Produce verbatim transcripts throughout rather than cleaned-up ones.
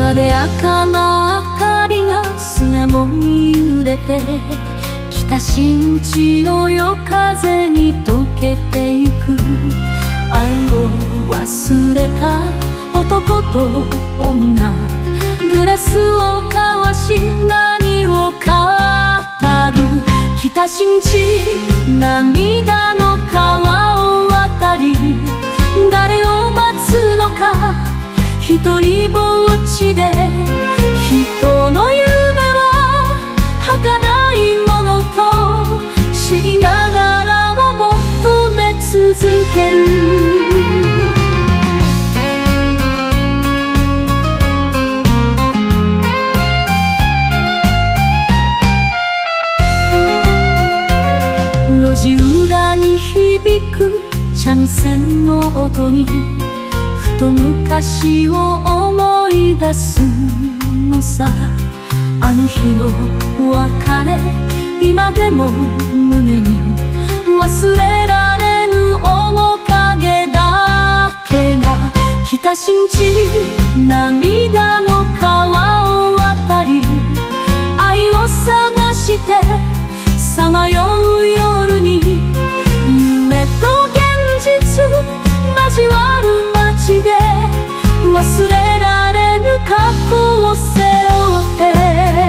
あで赤な明かりが砂もに揺れて、北新地の夜風に溶けてゆく。愛を忘れた男と女、グラスを交わし何を語る。北新地涙の川を渡り、誰を待つのか一人ぼっちで。人の夢は儚いものと知りながらも求め続ける。路地裏に響く三味線の音に、ふと昔を思い出すのさ。あの日の別れ、今でも胸に忘れられぬ面影だけが。北新地涙の川を渡り、愛を探してさまよう夜に、夢と現実交わる街で忘れられぬ過去を背負って。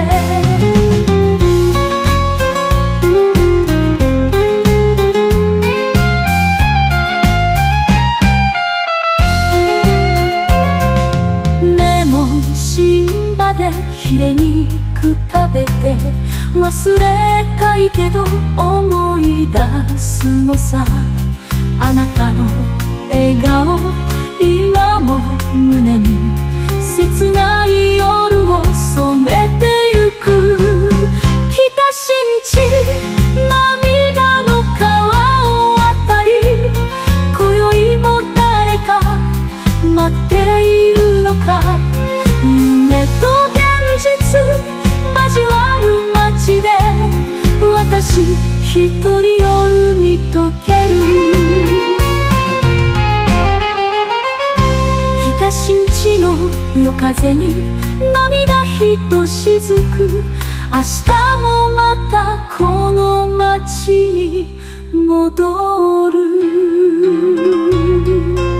レモン新葉でヒレ肉食べて、忘れたいけど思い出すのさ。あなたの笑顔今も胸に切ない夜を染めてゆく。北新地涙の川を渡り、今宵も誰か待っているのか。夢と現実交わる街で私一人夜に溶ける。北新地の夜風に涙ひとしずく。明日もまたこの街に戻る。